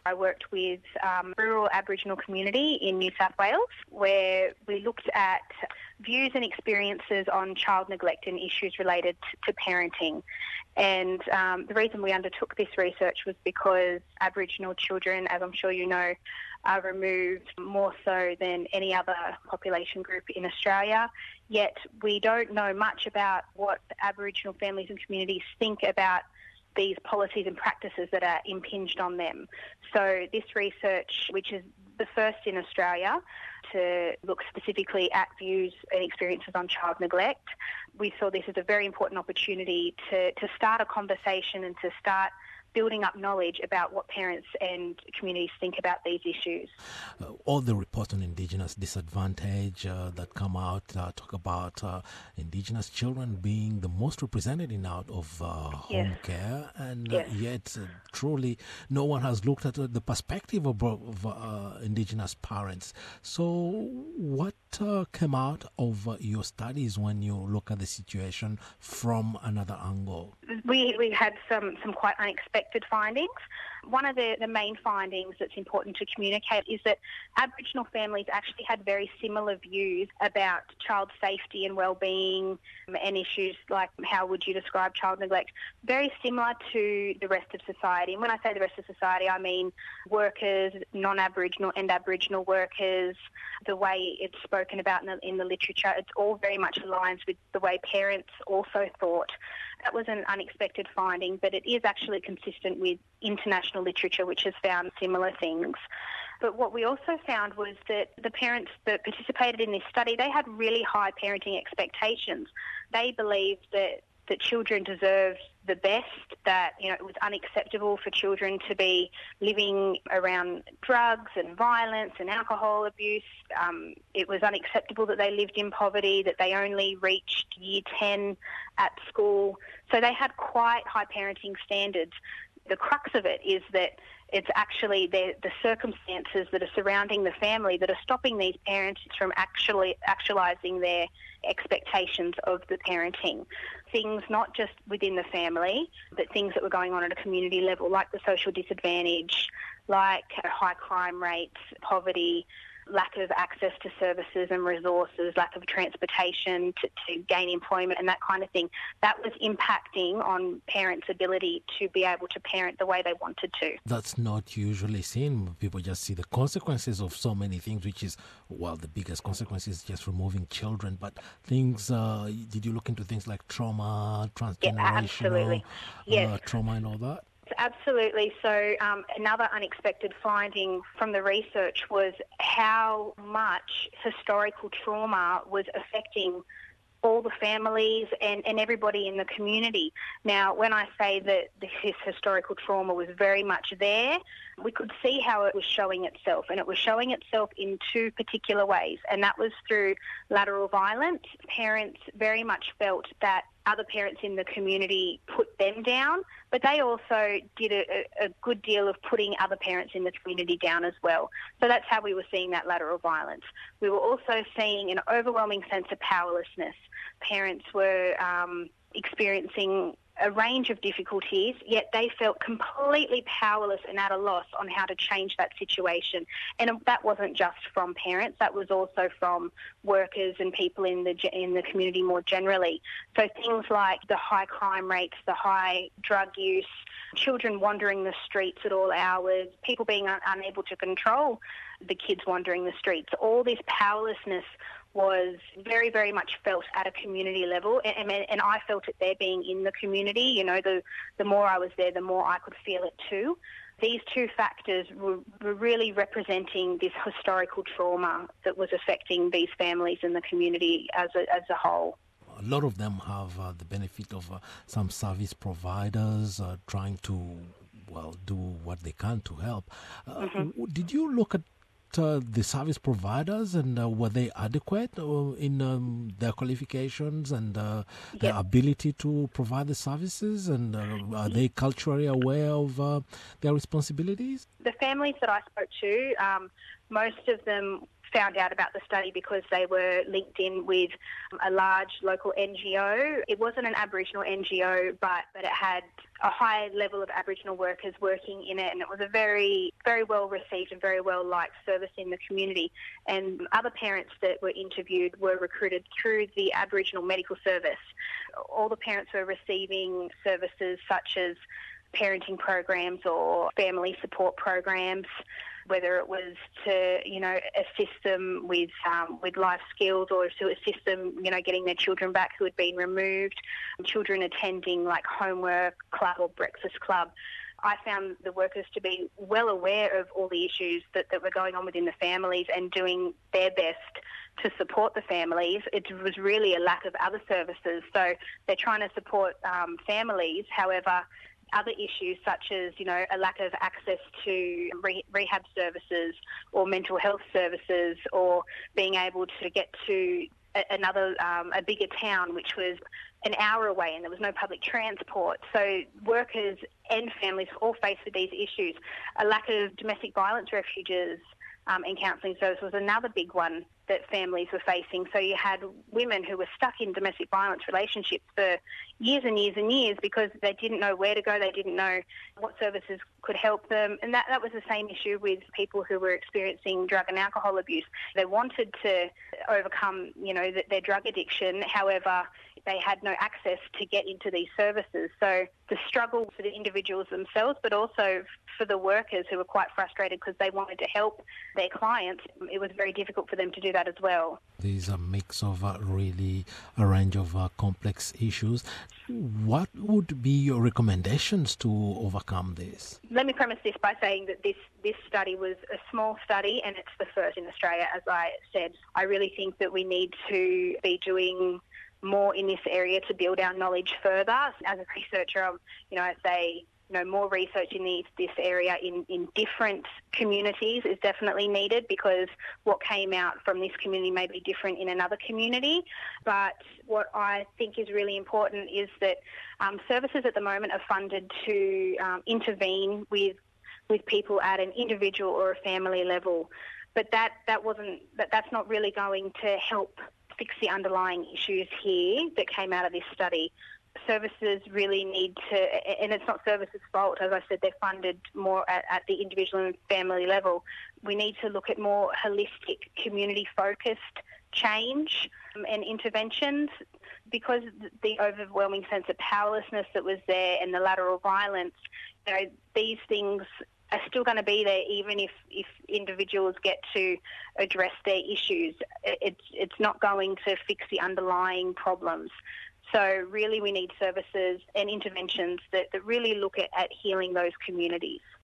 I worked with rural Aboriginal community in New South Wales, where we looked at views and experiences on child neglect and issues related to parenting. And the reason we undertook this research was because Aboriginal children, as I'm sure you know, are removed more so than any other population group in Australia. Yet we don't know much about what Aboriginal families and communities think about these policies and practices that are impinged on them. So this research, which is the first in Australia to look specifically at views and experiences on child neglect, we saw this as a very important opportunity to start a conversation and to start building up knowledge about what parents and communities think about these issues. All the reports on Indigenous disadvantage that come out talk about Indigenous children being the most represented in out of home care, and yet truly no one has looked at the perspective of Indigenous parents. So what came out of your studies when you look at the situation from another angle? We had some quite unexpected findings. One of the main findings that's important to communicate is that Aboriginal families actually had very similar views about child safety and well-being and issues like how would you describe child neglect, very similar to the rest of society. And when I say the rest of society, I mean workers, non-Aboriginal and Aboriginal workers, the way it's spoken about in the literature, it's all very much aligns with the way parents also thought. That was an unexpected finding, but it is actually consistent with international literature, which has found similar things. But what we also found was that the parents that participated in this study, they had really high parenting expectations. They believed that children deserved the best, that it was unacceptable for children to be living around drugs and violence and alcohol abuse. It was unacceptable that they lived in poverty, that they only reached year 10 at school. So they had quite high parenting standards. The crux of it is that it's actually the circumstances that are surrounding the family that are stopping these parents from actualising their expectations of the parenting. Things not just within the family, but things that were going on at a community level, like the social disadvantage, like high crime rates, poverty, lack of access to services and resources, lack of transportation to gain employment and that kind of thing. That was impacting on parents' ability to be able to parent the way they wanted to. That's not usually seen. People just see the consequences of so many things, which is, well, the biggest consequence is just removing children. But things, did you look into things like trauma, transgenerational trauma and all that? Absolutely. So another unexpected finding from the research was how much historical trauma was affecting all the families and everybody in the community. Now, when I say that this historical trauma was very much there, we could see how it was showing itself, and it was showing itself in two particular ways, and that was through lateral violence. Parents very much felt that other parents in the community put them down, but they also did a good deal of putting other parents in the community down as well. So that's how we were seeing that lateral violence. We were also seeing an overwhelming sense of powerlessness. Parents were experiencing a range of difficulties, yet they felt completely powerless and at a loss on how to change that situation. And that wasn't just from parents, that was also from workers and people in the community more generally. So things like the high crime rates, the high drug use, children wandering the streets at all hours, people being unable to control the kids wandering the streets, all this powerlessness was very, very much felt at a community level, and I felt it there being in the community. The more I was there, the more I could feel it too. These two factors were really representing this historical trauma that was affecting these families and the community as a whole. A lot of them have the benefit of some service providers trying to, do what they can to help. Did you look at the service providers, and were they adequate in their qualifications and their ability to provide the services, and are they culturally aware of their responsibilities? The families that I spoke to, most of them found out about the study because they were linked in with a large local NGO. It wasn't an Aboriginal NGO, but it had a high level of Aboriginal workers working in it, and it was a very, very well received and very well liked service in the community. And other parents that were interviewed were recruited through the Aboriginal Medical Service. All the parents were receiving services such as parenting programs or family support programs, whether it was to, assist them with life skills or to assist them, getting their children back who had been removed, children attending like homework club or breakfast club. I found the workers to be well aware of all the issues that were going on within the families and doing their best to support the families. It was really a lack of other services. So they're trying to support families. However, other issues such as, a lack of access to rehab services or mental health services, or being able to get to a bigger town, which was an hour away and there was no public transport. So workers and families all faced with these issues. A lack of domestic violence refuges and counselling service was another big one that families were facing. So you had women who were stuck in domestic violence relationships for years and years and years because they didn't know where to go, they didn't know what services could help them. And that was the same issue with people who were experiencing drug and alcohol abuse. They wanted to overcome, their drug addiction. However, they had no access to get into these services. So the struggle for the individuals themselves, but also for the workers who were quite frustrated because they wanted to help their clients, it was very difficult for them to do that as well. There's a mix of really a range of complex issues. What would be your recommendations to overcome this? Let me premise this by saying that this study was a small study and it's the first in Australia, as I said. I really think that we need to be doing more in this area to build our knowledge further. As a researcher, I say, more research in this area in different communities is definitely needed, because what came out from this community may be different in another community. But what I think is really important is that services at the moment are funded to intervene with people at an individual or a family level. But that's not really going to help fix the underlying issues here that came out of this study. Services really need to, and it's not services' fault, as I said, they're funded more at the individual and family level. We need to look at more holistic, community-focused change and interventions, because the overwhelming sense of powerlessness that was there and the lateral violence, these things are still going to be there even if individuals get to address their issues. It's not going to fix the underlying problems. So really we need services and interventions that really look at healing those communities.